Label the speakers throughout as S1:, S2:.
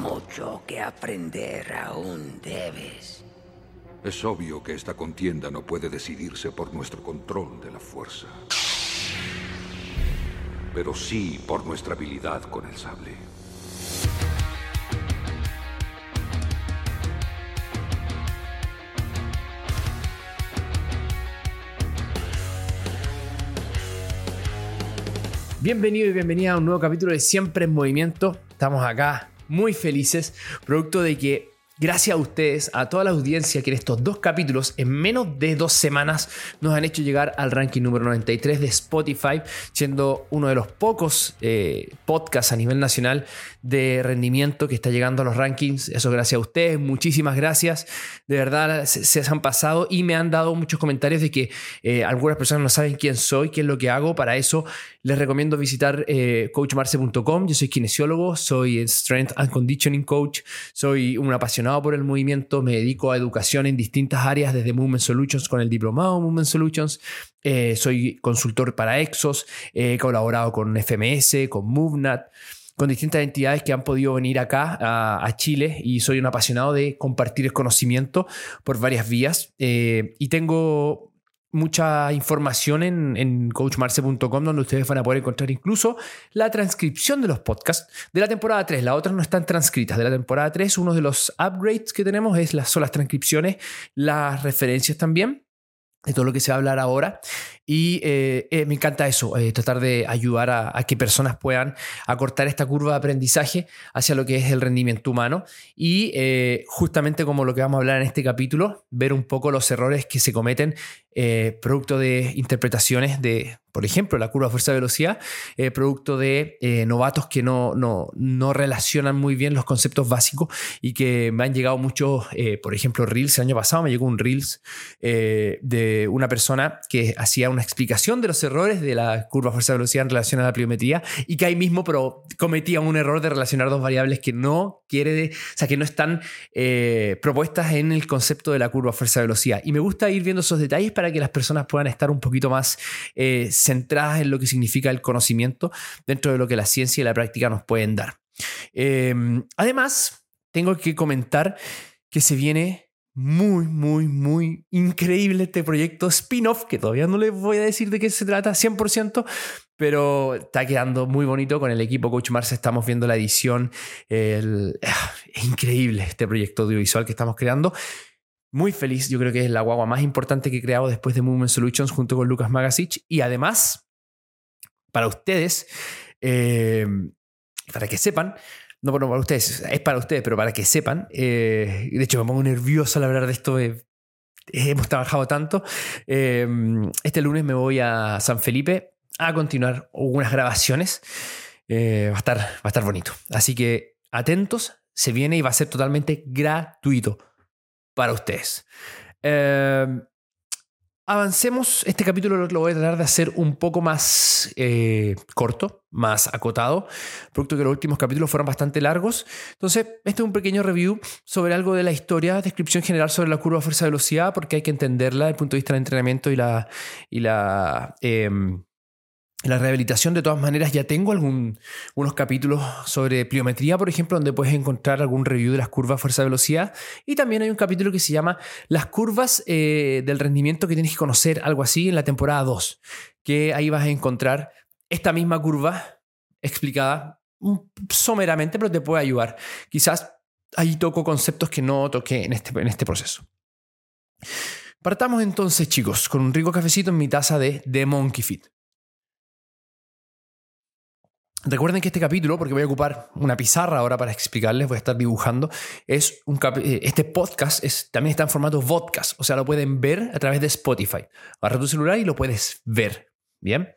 S1: mucho que aprender aún debes.
S2: Es obvio que esta contienda no puede decidirse por nuestro control de la fuerza, pero sí por nuestra habilidad con el sable.
S3: Bienvenido y bienvenida a un nuevo capítulo de Siempre en Movimiento. Estamos acá muy felices, producto de que gracias a ustedes, a toda la audiencia que en estos dos capítulos, en menos de 2 semanas, nos han hecho llegar al ranking número 93 de Spotify, siendo uno de los pocos podcasts a nivel nacional de rendimiento que está llegando a los rankings. Eso gracias a ustedes, muchísimas gracias. De verdad se han pasado y me han dado muchos comentarios de que algunas personas no saben quién soy, qué es lo que hago. Para eso les recomiendo visitar coachmarce.com. Yo soy kinesiólogo, soy Strength and Conditioning Coach, soy un apasionado por el movimiento, me dedico a educación en distintas áreas, desde Movement Solutions con el diplomado Movement Solutions, soy consultor para Exos, he colaborado con FMS, con MoveNat, con distintas entidades que han podido venir acá a Chile, y soy un apasionado de compartir el conocimiento por varias vías, y tengo mucha información en coachmarce.com, donde ustedes van a poder encontrar incluso la transcripción de los podcasts de la temporada 3. Las otras no están transcritas. De la temporada 3, uno de los upgrades que tenemos son las transcripciones, las referencias también, de todo lo que se va a hablar ahora. Y me encanta eso, tratar de ayudar a que personas puedan acortar esta curva de aprendizaje hacia lo que es el rendimiento humano. Y justamente como lo que vamos a hablar en este capítulo, ver un poco los errores que se cometen producto de interpretaciones de, por ejemplo, la curva fuerza-velocidad, producto de novatos que no relacionan muy bien los conceptos básicos, y que me han llegado muchos, por ejemplo, Reels. El año pasado me llegó un Reels de una persona que hacía una explicación de los errores de la curva fuerza-velocidad en relación a la pliometría, y que ahí mismo cometía un error de relacionar dos variables que no están propuestas en el concepto de la curva fuerza-velocidad. Y me gusta ir viendo esos detalles para que las personas puedan estar un poquito más centradas en lo que significa el conocimiento dentro de lo que la ciencia y la práctica nos pueden dar. Además, tengo que comentar que se viene muy, muy, muy increíble este proyecto spin-off, que todavía no les voy a decir de qué se trata 100%, pero está quedando muy bonito. Con el equipo Coach Marce estamos viendo la edición. Es increíble este proyecto audiovisual que estamos creando. Muy feliz, yo creo que es la guagua más importante que he creado después de Movement Solutions junto con Lucas Magasic. Y además, para ustedes, para que sepan, no, bueno, para ustedes, es para ustedes, pero para que sepan, de hecho me pongo nervioso al hablar de esto, hemos trabajado tanto. Este lunes me voy a San Felipe a continuar unas grabaciones. Va a estar bonito. Así que atentos, se viene y va a ser totalmente gratuito para ustedes. Avancemos. Este capítulo lo voy a tratar de hacer un poco más corto, más acotado, producto que los últimos capítulos fueron bastante largos. Entonces, este es un pequeño review sobre algo de la historia, descripción general sobre la curva fuerza-velocidad, porque hay que entenderla desde el punto de vista del entrenamiento y la rehabilitación. De todas maneras, ya tengo unos capítulos sobre pliometría, por ejemplo, donde puedes encontrar algún review de las curvas fuerza-velocidad. Y también hay un capítulo que se llama Las curvas del rendimiento que tienes que conocer, algo así, en la temporada 2, que ahí vas a encontrar esta misma curva explicada someramente, pero te puede ayudar. Quizás ahí toco conceptos que no toqué en este proceso. Partamos entonces, chicos, con un rico cafecito en mi taza de The Monkey Fit. Recuerden que este capítulo, porque voy a ocupar una pizarra ahora para explicarles, voy a estar dibujando, este podcast también está en formato vodcast, o sea, lo pueden ver a través de Spotify. Agarra tu celular y lo puedes ver. Bien.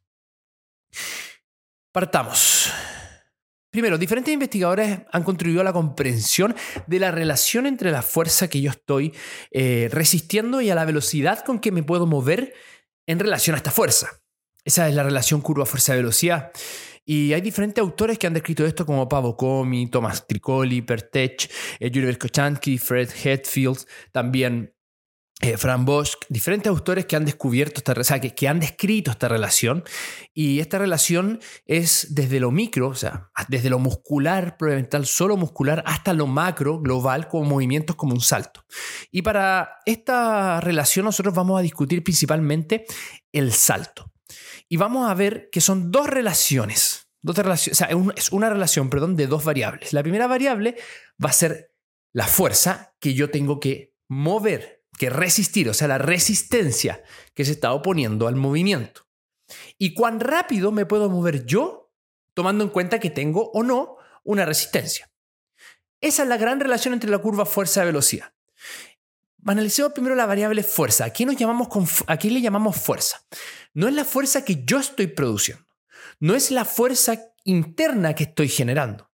S3: Partamos. Primero, diferentes investigadores han contribuido a la comprensión de la relación entre la fuerza que yo estoy resistiendo y a la velocidad con que me puedo mover en relación a esta fuerza. Esa es la relación curva-fuerza-velocidad. Y hay diferentes autores que han descrito esto, como Paavo Komi, Thomas Tricoli, Pertech, Yuri Verkhoshansky, Fred Hetfield, también Frank Bosch, diferentes autores que han descubierto que han descrito esta relación, y esta relación es desde lo micro, o sea, desde lo muscular, probablemente solo muscular, hasta lo macro, global, como movimientos como un salto. Y para esta relación nosotros vamos a discutir principalmente el salto. Y vamos a ver que son dos relaciones, es una relación, de dos variables. La primera variable va a ser la fuerza que yo tengo que mover, que resistir, o sea, la resistencia que se está oponiendo al movimiento. Y cuán rápido me puedo mover yo, tomando en cuenta que tengo o no una resistencia. Esa es la gran relación entre la curva fuerza-velocidad. Analicemos primero la variable fuerza. ¿A qué le llamamos fuerza? No es la fuerza que yo estoy produciendo. No es la fuerza interna que estoy generando.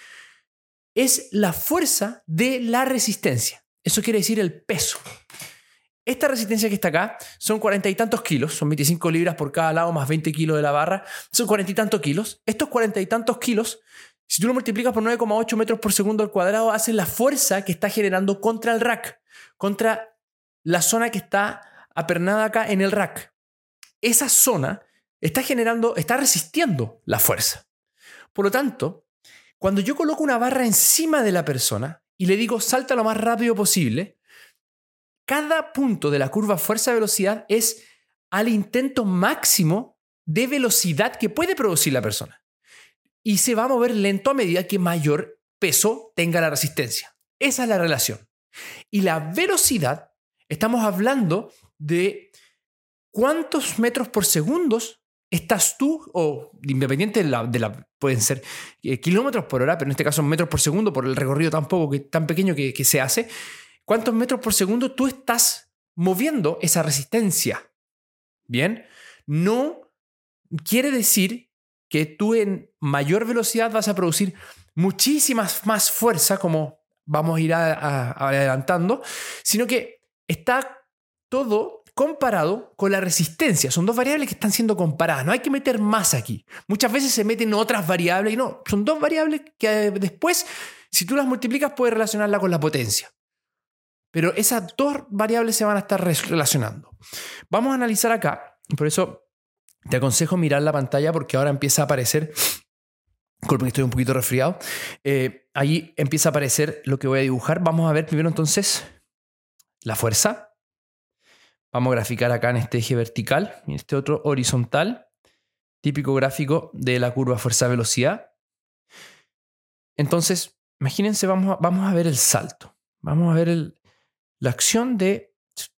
S3: Es la fuerza de la resistencia. Eso quiere decir el peso. Esta resistencia que está acá son 40 y tantos kilos, son 25 libras por cada lado más 20 kilos de la barra, son 40 y tantos kilos. Estos 40 y tantos kilos, si tú lo multiplicas por 9,8 metros por segundo al cuadrado, hacen la fuerza que está generando contra el rack, contra la zona que está apernada acá en el rack. Esa zona está resistiendo la fuerza. Por lo tanto, cuando yo coloco una barra encima de la persona y le digo salta lo más rápido posible, cada punto de la curva fuerza-velocidad es al intento máximo de velocidad que puede producir la persona. Y se va a mover lento a medida que mayor peso tenga la resistencia. Esa es la relación. Y la velocidad, estamos hablando de cuántos metros por segundo estás tú, o independiente pueden ser kilómetros por hora, pero en este caso metros por segundo por el recorrido tan pequeño que se hace. ¿Cuántos metros por segundo tú estás moviendo esa resistencia? Bien, no quiere decir que tú en mayor velocidad vas a producir muchísimas más fuerza, como vamos a ir adelantando, sino que está todo comparado con la resistencia. Son dos variables que están siendo comparadas. No hay que meter más aquí. Muchas veces se meten otras variables y no. Son dos variables que después, si tú las multiplicas, puedes relacionarla con la potencia. Pero esas dos variables se van a estar relacionando. Vamos a analizar acá. Por eso te aconsejo mirar la pantalla porque ahora empieza a aparecer. Disculpen que estoy un poquito resfriado. Ahí empieza a aparecer lo que voy a dibujar. Vamos a ver primero entonces la fuerza. Vamos a graficar acá en este eje vertical y en este otro horizontal. Típico gráfico de la curva fuerza-velocidad. Entonces, imagínense, vamos a ver el salto. Vamos a ver la acción de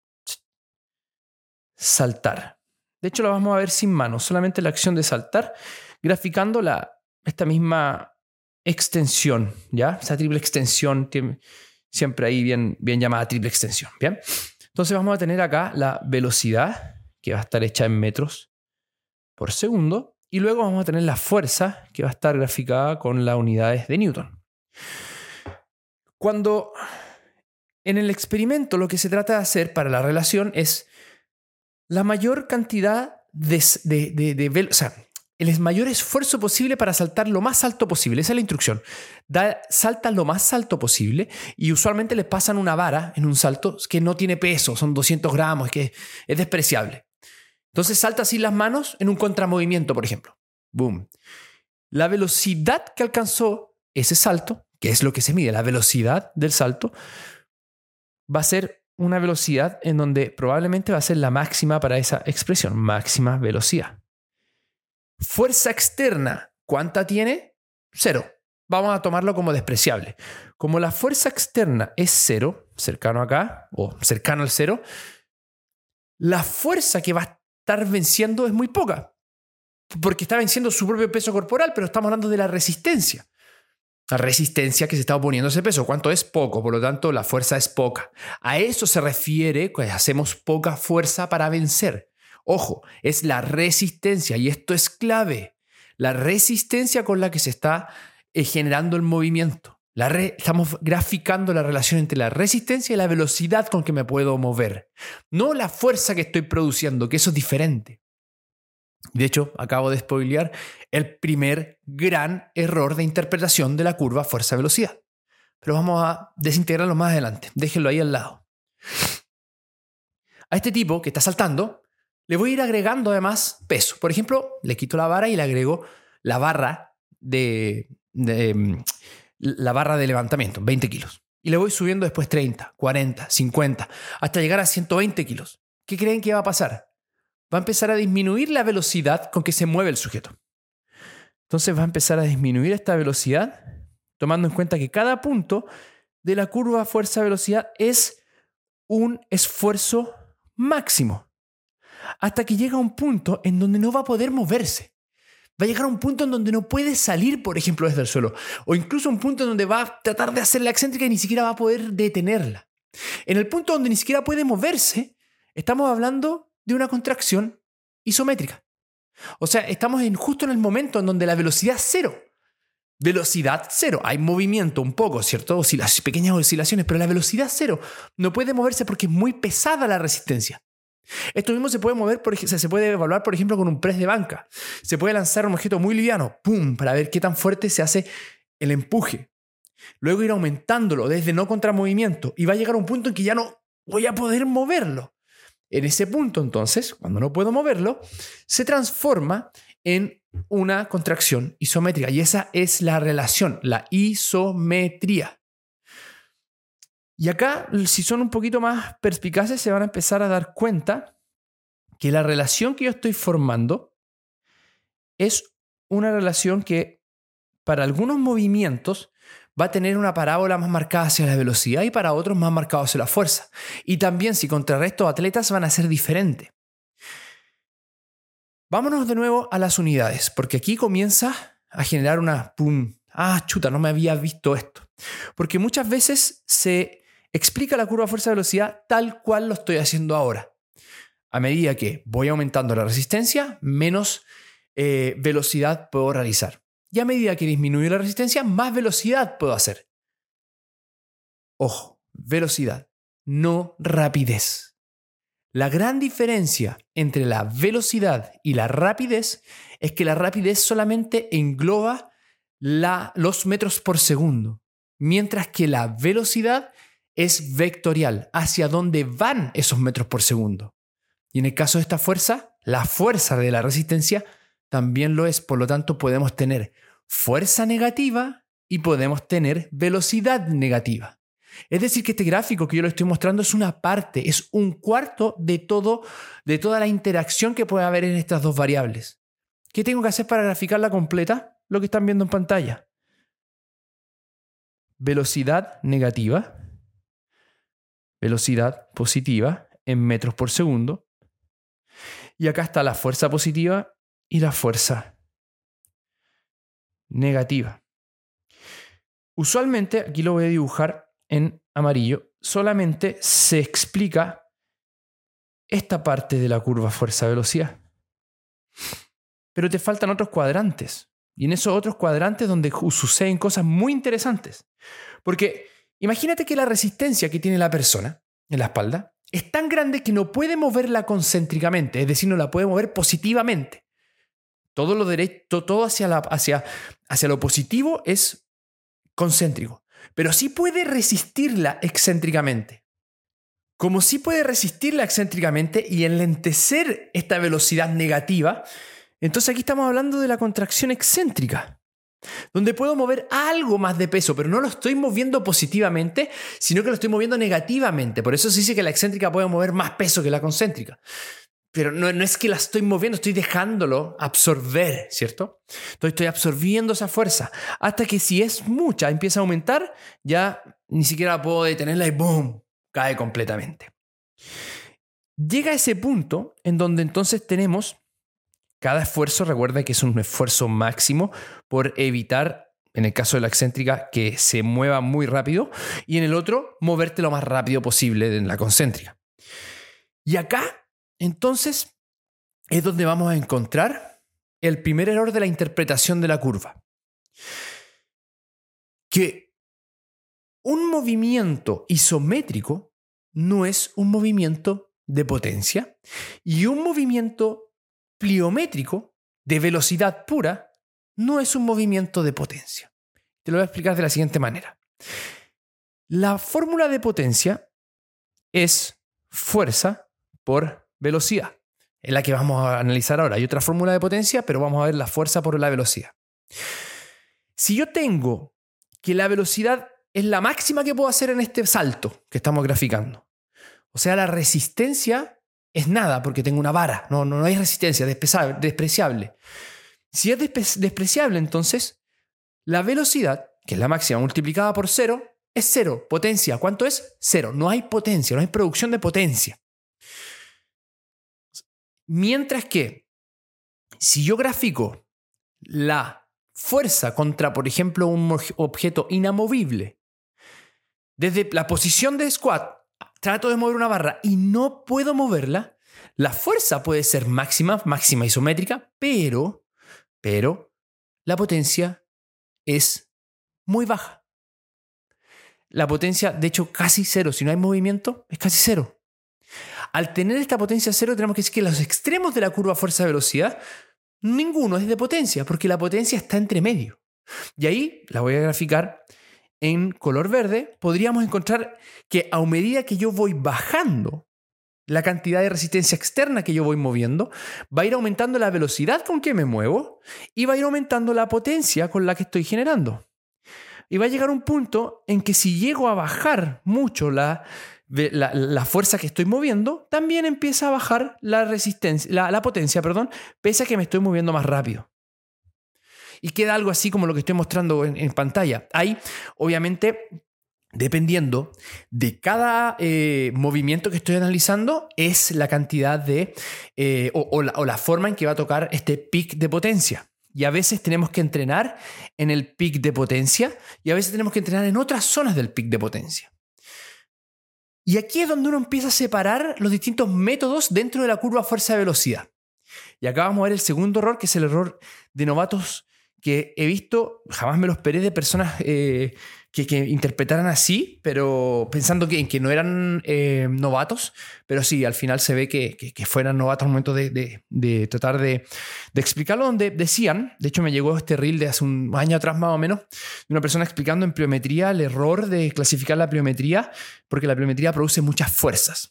S3: saltar. De hecho, la vamos a ver sin manos, solamente la acción de saltar, graficando esta misma extensión, ¿ya? Esa triple extensión, siempre ahí bien llamada triple extensión, ¿bien? Entonces vamos a tener acá la velocidad, que va a estar hecha en metros por segundo, y luego vamos a tener la fuerza, que va a estar graficada con las unidades de Newton. Cuando en el experimento lo que se trata de hacer para la relación es la mayor cantidad o sea, el mayor esfuerzo posible para saltar lo más alto posible. Esa es la instrucción. Salta lo más alto posible y usualmente les pasan una vara en un salto que no tiene peso, son 200 gramos, que es despreciable. Entonces salta sin las manos en un contramovimiento, por ejemplo. Boom. La velocidad que alcanzó ese salto, que es lo que se mide, la velocidad del salto, va a ser una velocidad en donde probablemente va a ser la máxima para esa expresión, máxima velocidad. Fuerza externa, ¿cuánta tiene? 0. Vamos a tomarlo como despreciable. Como la fuerza externa es 0, cercano acá, o cercano al 0, la fuerza que va a estar venciendo es muy poca, porque está venciendo su propio peso corporal, pero estamos hablando de la resistencia. La resistencia que se está oponiendo a ese peso. ¿Cuánto es? Poco. Por lo tanto, la fuerza es poca. A eso se refiere cuando hacemos poca fuerza para vencer. Ojo, es la resistencia, y esto es clave. La resistencia con la que se está generando el movimiento. Estamos graficando la relación entre la resistencia y la velocidad con que me puedo mover. No la fuerza que estoy produciendo, que eso es diferente. De hecho, acabo de spoilear el primer gran error de interpretación de la curva fuerza-velocidad. Pero vamos a desintegrarlo más adelante. Déjenlo ahí al lado. A este tipo que está saltando, le voy a ir agregando además peso. Por ejemplo, le quito la vara y le agrego la barra de levantamiento, 20 kilos. Y le voy subiendo después 30, 40, 50, hasta llegar a 120 kilos. ¿Qué creen que va a pasar? Va a empezar a disminuir la velocidad con que se mueve el sujeto. Entonces va a empezar a disminuir esta velocidad, tomando en cuenta que cada punto de la curva fuerza-velocidad es un esfuerzo máximo. Hasta que llega a un punto en donde no va a poder moverse. Va a llegar a un punto en donde no puede salir, por ejemplo, desde el suelo. O incluso un punto en donde va a tratar de hacer la excéntrica y ni siquiera va a poder detenerla. En el punto donde ni siquiera puede moverse, estamos hablando de una contracción isométrica. O sea, estamos justo en el momento en donde la velocidad es cero. Velocidad cero. Hay movimiento un poco, ¿cierto? Pequeñas oscilaciones, pero la velocidad cero. No puede moverse porque es muy pesada la resistencia. Esto mismo se puede evaluar, por ejemplo, con un press de banca. Se puede lanzar un objeto muy liviano, ¡pum!, para ver qué tan fuerte se hace el empuje. Luego ir aumentándolo desde no contramovimiento y va a llegar a un punto en que ya no voy a poder moverlo. En ese punto, entonces, cuando no puedo moverlo, se transforma en una contracción isométrica. Y esa es la relación, la isometría. Y acá, si son un poquito más perspicaces, se van a empezar a dar cuenta que la relación que yo estoy formando es una relación que para algunos movimientos va a tener una parábola más marcada hacia la velocidad y para otros más marcada hacia la fuerza. Y también si contrarresto atletas van a ser diferentes. Vámonos de nuevo a las unidades, porque aquí comienza a generar una ¡pum! Chuta, no me había visto esto. Porque muchas veces se explica la curva fuerza-velocidad tal cual lo estoy haciendo ahora. A medida que voy aumentando la resistencia, menos velocidad puedo realizar. Y a medida que disminuyo la resistencia, más velocidad puedo hacer. Ojo, velocidad, no rapidez. La gran diferencia entre la velocidad y la rapidez es que la rapidez solamente engloba los metros por segundo, mientras que la velocidad es vectorial, hacia dónde van esos metros por segundo. Y en el caso de esta fuerza, la fuerza de la resistencia también lo es. Por lo tanto, podemos tener fuerza negativa y podemos tener velocidad negativa. Es decir, que este gráfico que yo le estoy mostrando es una parte, es un cuarto de toda la interacción que puede haber en estas dos variables. ¿Qué tengo que hacer para graficarla completa? Lo que están viendo en pantalla. Velocidad negativa. Velocidad positiva en metros por segundo. Y acá está la fuerza positiva y la fuerza negativa. Usualmente, aquí lo voy a dibujar en amarillo, solamente se explica esta parte de la curva fuerza-velocidad. Pero te faltan otros cuadrantes. Y en esos otros cuadrantes donde suceden cosas muy interesantes. Porque imagínate que la resistencia que tiene la persona en la espalda es tan grande que no puede moverla concéntricamente, es decir, no la puede mover positivamente. Todo lo derecho, todo hacia lo positivo es concéntrico, pero sí puede resistirla excéntricamente. Como sí puede resistirla excéntricamente y enlentecer esta velocidad negativa, entonces aquí estamos hablando de la contracción excéntrica, donde puedo mover algo más de peso, pero no lo estoy moviendo positivamente, sino que lo estoy moviendo negativamente. Por eso se dice que la excéntrica puede mover más peso que la concéntrica. Pero no es que la estoy moviendo, estoy dejándolo absorber, ¿cierto? Entonces estoy absorbiendo esa fuerza, hasta que si es mucha, empieza a aumentar, ya ni siquiera puedo detenerla y ¡boom!, cae completamente. Llega a ese punto en donde entonces tenemos cada esfuerzo, recuerda que es un esfuerzo máximo por evitar, en el caso de la excéntrica, que se mueva muy rápido, y en el otro, moverte lo más rápido posible en la concéntrica. Y acá, entonces, es donde vamos a encontrar el primer error de la interpretación de la curva. Que un movimiento isométrico no es un movimiento de potencia, y un movimiento pliométrico de velocidad pura no es un movimiento de potencia. Te lo voy a explicar de la siguiente manera. La fórmula de potencia es fuerza por velocidad. Es la que vamos a analizar ahora. Hay otra fórmula de potencia, pero vamos a ver la fuerza por la velocidad. Si yo tengo que la velocidad es la máxima que puedo hacer en este salto que estamos graficando, o sea, la resistencia es nada porque tengo una vara, no hay resistencia, despreciable. Si es despreciable, entonces la velocidad, que es la máxima multiplicada por 0, es 0. Potencia, ¿cuánto es? 0. No hay potencia, no hay producción de potencia. Mientras que, si yo grafico la fuerza contra, por ejemplo, un objeto inamovible, desde la posición de squat, trato de mover una barra y no puedo moverla, la fuerza puede ser máxima isométrica, pero la potencia es muy baja. La potencia, de hecho, casi 0. Si no hay movimiento, es casi 0. Al tener esta potencia 0, tenemos que decir que los extremos de la curva fuerza-velocidad, ninguno es de potencia, porque la potencia está entre medio. Y ahí la voy a graficar en color verde. Podríamos encontrar que a medida que yo voy bajando la cantidad de resistencia externa que yo voy moviendo, va a ir aumentando la velocidad con que me muevo y va a ir aumentando la potencia con la que estoy generando. Y va a llegar un punto en que si llego a bajar mucho la fuerza que estoy moviendo, también empieza a bajar la potencia, pese a que me estoy moviendo más rápido. Y queda algo así como lo que estoy mostrando en pantalla. Ahí, obviamente, dependiendo de cada movimiento que estoy analizando, es la cantidad de o la forma en que va a tocar este pic de potencia. Y a veces tenemos que entrenar en el pic de potencia y a veces tenemos que entrenar en otras zonas del pic de potencia. Y aquí es donde uno empieza a separar los distintos métodos dentro de la curva fuerza-velocidad. Y acá vamos a ver el segundo error, que es el error de novatos que he visto. Jamás me lo esperé de personas que interpretaran así, pero pensando que no eran novatos, pero sí, al final se ve que fueran novatos al momento de tratar de explicarlo, donde decían, de hecho me llegó este reel de hace un año atrás más o menos, de una persona explicando en pliometría el error de clasificar la pliometría, porque la pliometría produce muchas fuerzas.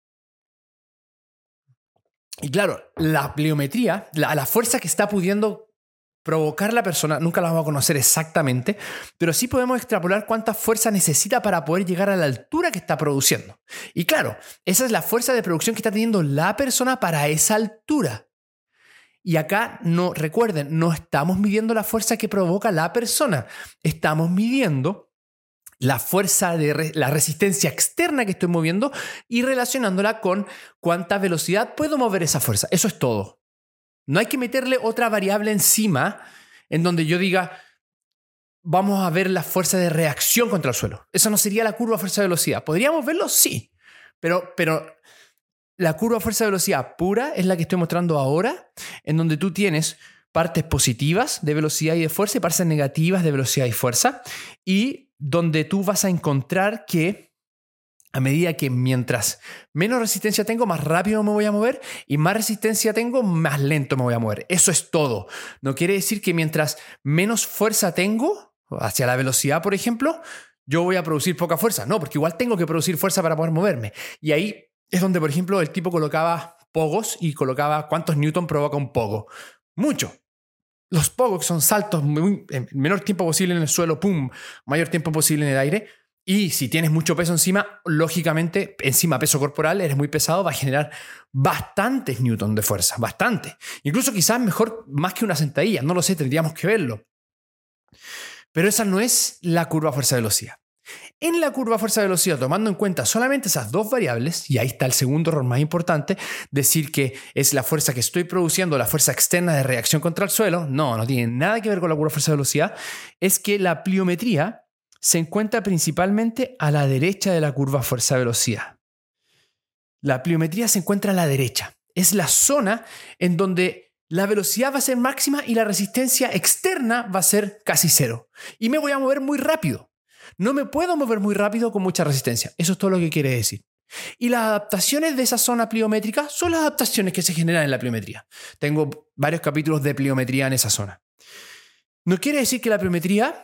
S3: Y claro, la pliometría, la fuerza que está pudiendo provocar la persona, nunca la vamos a conocer exactamente, pero sí podemos extrapolar cuánta fuerza necesita para poder llegar a la altura que está produciendo. Y claro, esa es la fuerza de producción que está teniendo la persona para esa altura. Y acá, recuerden, no estamos midiendo la fuerza que provoca la persona, estamos midiendo la fuerza de la resistencia externa que estoy moviendo y relacionándola con cuánta velocidad puedo mover esa fuerza. Eso es todo. No hay que meterle otra variable encima en donde yo diga, vamos a ver la fuerza de reacción contra el suelo. Eso no sería la curva fuerza-velocidad. ¿Podríamos verlo? Sí. Pero la curva fuerza-velocidad pura es la que estoy mostrando ahora, en donde tú tienes partes positivas de velocidad y de fuerza y partes negativas de velocidad y fuerza, y donde tú vas a encontrar que a medida que mientras menos resistencia tengo, más rápido me voy a mover, y más resistencia tengo, más lento me voy a mover. Eso es todo. No quiere decir que mientras menos fuerza tengo, hacia la velocidad, por ejemplo, yo voy a producir poca fuerza. No, porque igual tengo que producir fuerza para poder moverme. Y ahí es donde, por ejemplo, el tipo colocaba pogos y colocaba cuántos newton provoca un pogo. Mucho. Los pogos son saltos en el menor tiempo posible en el suelo, ¡pum!, mayor tiempo posible en el aire. Y si tienes mucho peso encima, lógicamente, encima peso corporal, eres muy pesado, va a generar bastantes newton de fuerza, bastante. Incluso quizás mejor más que una sentadilla, no lo sé, tendríamos que verlo. Pero esa no es la curva fuerza-velocidad. En la curva fuerza-velocidad, tomando en cuenta solamente esas dos variables, y ahí está el segundo error más importante, decir que es la fuerza que estoy produciendo, la fuerza externa de reacción contra el suelo, no tiene nada que ver con la curva fuerza-velocidad, es que la pliometría se encuentra principalmente a la derecha de la curva fuerza-velocidad. La pliometría se encuentra a la derecha. Es la zona en donde la velocidad va a ser máxima y la resistencia externa va a ser casi 0. Y me voy a mover muy rápido. No me puedo mover muy rápido con mucha resistencia. Eso es todo lo que quiere decir. Y las adaptaciones de esa zona pliométrica son las adaptaciones que se generan en la pliometría. Tengo varios capítulos de pliometría en esa zona. No quiere decir que la pliometría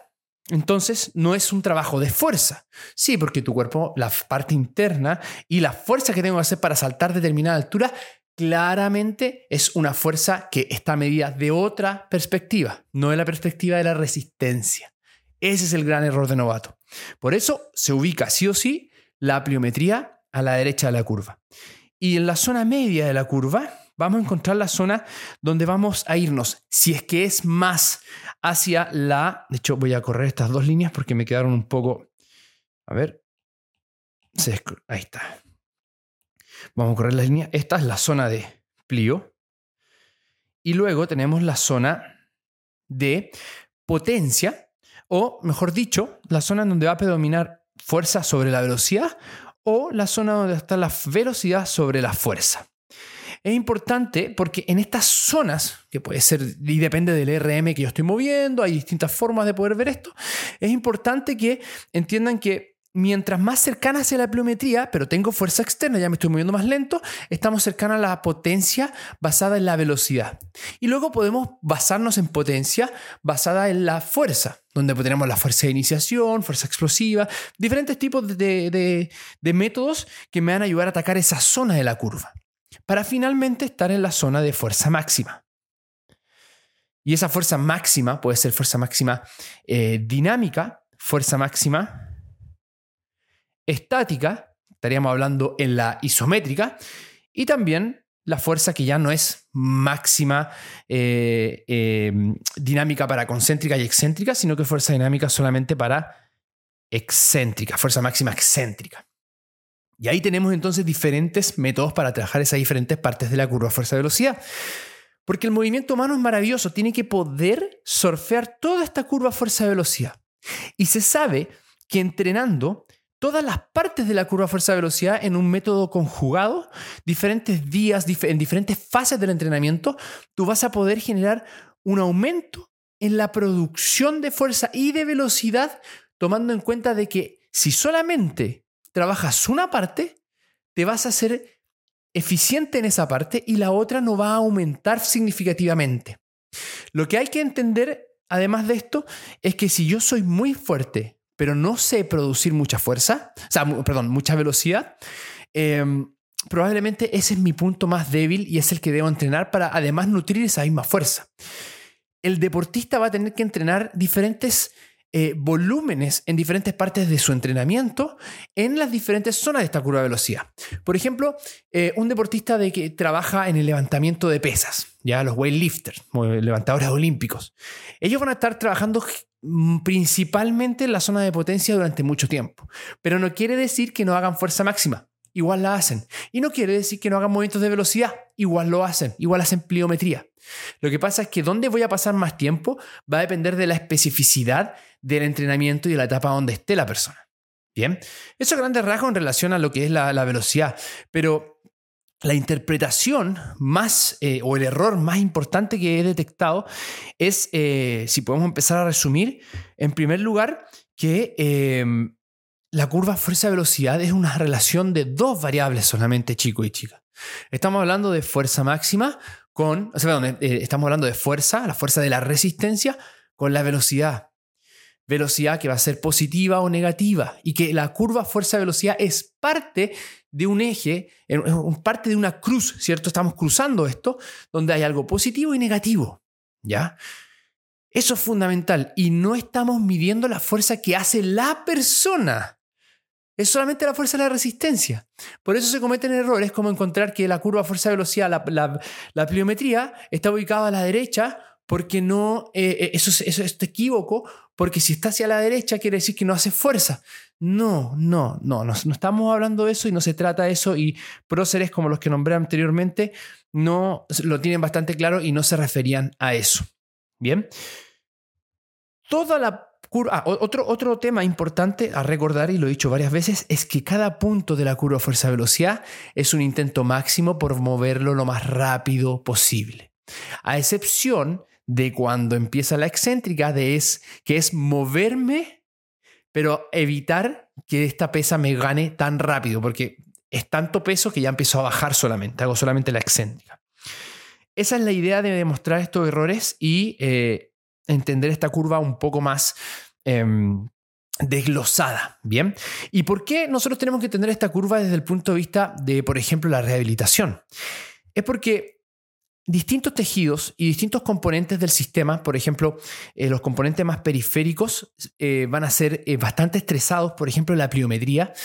S3: entonces no es un trabajo de fuerza. Sí, porque tu cuerpo, la parte interna y la fuerza que tengo que hacer para saltar determinada altura, claramente es una fuerza que está medida de otra perspectiva, no de la perspectiva de la resistencia. Ese es el gran error de novato. Por eso se ubica sí o sí la pliometría a la derecha de la curva. Y en la zona media de la curva vamos a encontrar la zona donde vamos a irnos, si es que es más hacia la... De hecho, voy a correr estas dos líneas porque me quedaron un poco... A ver. Ahí está. Vamos a correr las líneas. Esta es la zona de plío. Y luego tenemos la zona de potencia, o mejor dicho, la zona en donde va a predominar fuerza sobre la velocidad o la zona donde está la velocidad sobre la fuerza. Es importante porque en estas zonas, que puede ser y depende del RM que yo estoy moviendo, hay distintas formas de poder ver esto, es importante que entiendan que mientras más cercana hacia la pliometría, pero tengo fuerza externa, ya me estoy moviendo más lento, estamos cercanos a la potencia basada en la velocidad. Y luego podemos basarnos en potencia basada en la fuerza, donde tenemos la fuerza de iniciación, fuerza explosiva, diferentes tipos de métodos que me van a ayudar a atacar esa zona de la curva, para finalmente estar en la zona de fuerza máxima. Y esa fuerza máxima puede ser fuerza máxima dinámica, fuerza máxima estática, estaríamos hablando en la isométrica, y también la fuerza que ya no es máxima dinámica para concéntrica y excéntrica, sino que fuerza dinámica solamente para excéntrica, fuerza máxima excéntrica. Y ahí tenemos entonces diferentes métodos para trabajar esas diferentes partes de la curva fuerza-velocidad. Porque el movimiento humano es maravilloso, tiene que poder surfear toda esta curva fuerza-velocidad. Y se sabe que entrenando todas las partes de la curva fuerza-velocidad en un método conjugado, diferentes días, en diferentes fases del entrenamiento, tú vas a poder generar un aumento en la producción de fuerza y de velocidad, tomando en cuenta de que si solamente trabajas una parte, te vas a hacer eficiente en esa parte y la otra no va a aumentar significativamente. Lo que hay que entender, además de esto, es que si yo soy muy fuerte, pero no sé producir mucha fuerza, mucha velocidad, probablemente ese es mi punto más débil y es el que debo entrenar para además nutrir esa misma fuerza. El deportista va a tener que entrenar diferentes volúmenes en diferentes partes de su entrenamiento en las diferentes zonas de esta curva de velocidad. Por ejemplo, un deportista que trabaja en el levantamiento de pesas, ya los weightlifters, levantadores olímpicos, ellos van a estar trabajando principalmente en la zona de potencia durante mucho tiempo, pero no quiere decir que no hagan fuerza máxima, igual la hacen, y no quiere decir que no hagan movimientos de velocidad, igual lo hacen, igual hacen pliometría. Lo que pasa es que dónde voy a pasar más tiempo va a depender de la especificidad del entrenamiento y de la etapa donde esté la persona. Bien, eso a grandes rasgos en relación a lo que es la velocidad, pero la interpretación más o el error más importante que he detectado es, si podemos empezar a resumir, en primer lugar, que la curva fuerza-velocidad es una relación de dos variables solamente, chicos y chicas. Estamos hablando de fuerza máxima estamos hablando de fuerza, la fuerza de la resistencia con la velocidad. Velocidad que va a ser positiva o negativa y que la curva fuerza-velocidad es parte de un eje, parte de una cruz, ¿cierto? Estamos cruzando esto donde hay algo positivo y negativo, ¿ya? Eso es fundamental y no estamos midiendo la fuerza que hace la persona. Es solamente la fuerza de la resistencia. Por eso se cometen errores como encontrar que la curva fuerza-velocidad, la pliometría, está ubicada a la derecha porque no, eso es equívoco, porque si está hacia la derecha quiere decir que no hace fuerza. No estamos hablando de eso y no se trata de eso, y próceres como los que nombré anteriormente no lo tienen bastante claro y no se referían a eso. Bien. Toda la curva, otro tema importante a recordar, y lo he dicho varias veces, es que cada punto de la curva fuerza-velocidad es un intento máximo por moverlo lo más rápido posible. A excepción de cuando empieza la excéntrica, que es moverme, pero evitar que esta pesa me gane tan rápido, porque es tanto peso que ya empiezo a bajar solamente, hago solamente la excéntrica. Esa es la idea de demostrar estos errores y entender esta curva un poco más desglosada, ¿bien? ¿Y por qué nosotros tenemos que entender esta curva desde el punto de vista de, por ejemplo, la rehabilitación? Es porque distintos tejidos y distintos componentes del sistema, por ejemplo, los componentes más periféricos van a ser bastante estresados, por ejemplo, en la pliometría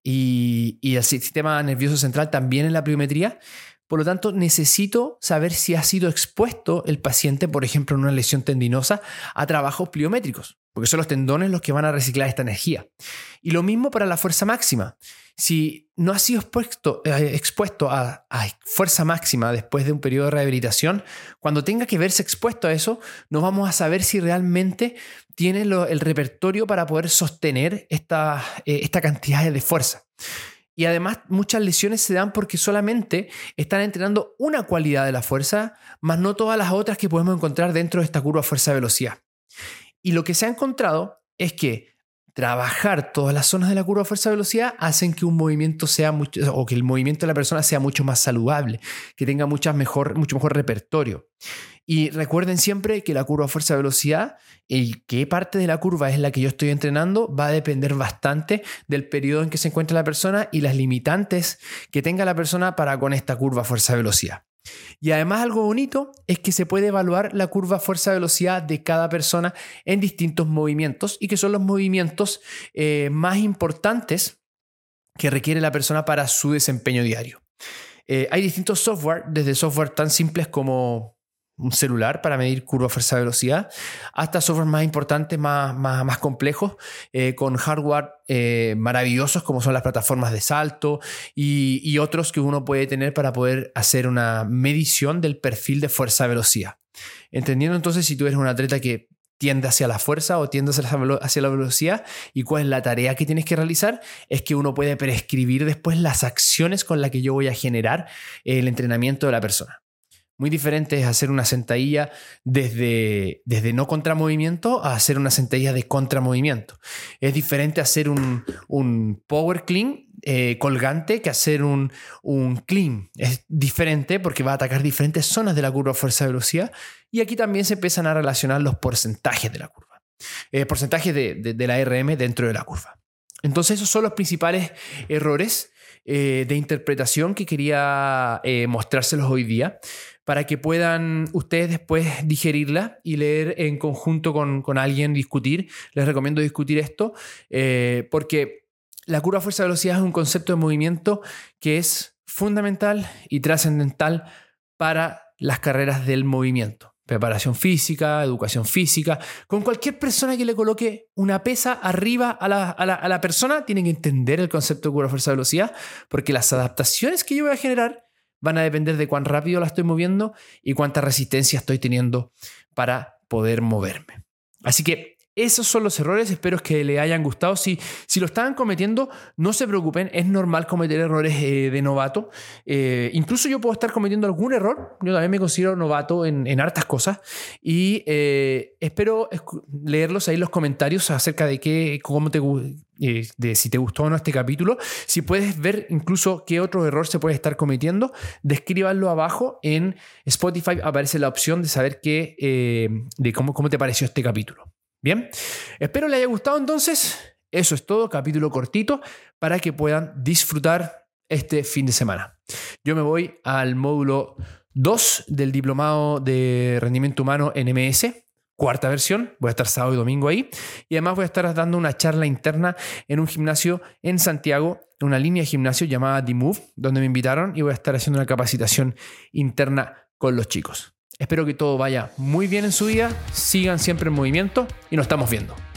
S3: y el sistema nervioso central también en la pliometría. Por lo tanto, necesito saber si ha sido expuesto el paciente, por ejemplo, en una lesión tendinosa, a trabajos pliométricos, porque son los tendones los que van a reciclar esta energía. Y lo mismo para la fuerza máxima. Si no ha sido expuesto a fuerza máxima después de un periodo de rehabilitación, cuando tenga que verse expuesto a eso, no vamos a saber si realmente tiene el repertorio para poder sostener esta cantidad de fuerza. Y además muchas lesiones se dan porque solamente están entrenando una cualidad de la fuerza, más no todas las otras que podemos encontrar dentro de esta curva fuerza-velocidad. Y lo que se ha encontrado es que trabajar todas las zonas de la curva fuerza-velocidad hacen que un movimiento que el movimiento de la persona sea mucho más saludable, que tenga mucho mejor repertorio. Y recuerden siempre que la curva fuerza-velocidad y qué parte de la curva es la que yo estoy entrenando va a depender bastante del periodo en que se encuentra la persona y las limitantes que tenga la persona para con esta curva fuerza-velocidad. Y además algo bonito es que se puede evaluar la curva fuerza-velocidad de cada persona en distintos movimientos y que son los movimientos más importantes que requiere la persona para su desempeño diario. Hay distintos software, desde software tan simples como un celular para medir curva fuerza-velocidad, hasta software más importantes, más complejos, con hardware maravillosos como son las plataformas de salto y otros que uno puede tener para poder hacer una medición del perfil de fuerza-velocidad. Entendiendo entonces si tú eres un atleta que tiende hacia la fuerza o tiende hacia la velocidad y cuál es la tarea que tienes que realizar, es que uno puede prescribir después las acciones con las que yo voy a generar el entrenamiento de la persona. Muy diferente es hacer una sentadilla desde no contramovimiento a hacer una sentadilla de contramovimiento. Es diferente hacer un power clean colgante que hacer un clean. Es diferente porque va a atacar diferentes zonas de la curva fuerza-velocidad y aquí también se empiezan a relacionar los porcentajes de la curva. Porcentajes de la RM dentro de la curva. Entonces esos son los principales errores de interpretación que quería mostrárselos hoy día para que puedan ustedes después digerirla y leer en conjunto con alguien, discutir. Les recomiendo discutir esto porque la curva fuerza-velocidad es un concepto de movimiento que es fundamental y trascendental para las carreras del movimiento. Preparación física, educación física. Con cualquier persona que le coloque una pesa arriba a la persona, tienen que entender el concepto de curva fuerza-velocidad porque las adaptaciones que yo voy a generar van a depender de cuán rápido la estoy moviendo y cuánta resistencia estoy teniendo para poder moverme. Así que esos son los errores, espero que les hayan gustado. Si lo estaban cometiendo, no se preocupen, es normal cometer errores de novato. Incluso yo puedo estar cometiendo algún error, yo también me considero novato en hartas cosas y espero leerlos ahí en los comentarios acerca de de si te gustó o no este capítulo. Si puedes ver incluso qué otro error se puede estar cometiendo, descríbanlo abajo. En Spotify aparece la opción de saber de cómo te pareció este capítulo. Bien, espero les haya gustado entonces. Eso es todo, capítulo cortito para que puedan disfrutar este fin de semana. Yo me voy al módulo 2 del diplomado de rendimiento humano en MS, cuarta versión. Voy a estar sábado y domingo ahí y además voy a estar dando una charla interna en un gimnasio en Santiago, una línea de gimnasio llamada The Move, donde me invitaron y voy a estar haciendo una capacitación interna con los chicos. Espero que todo vaya muy bien en su vida, sigan siempre en movimiento y nos estamos viendo.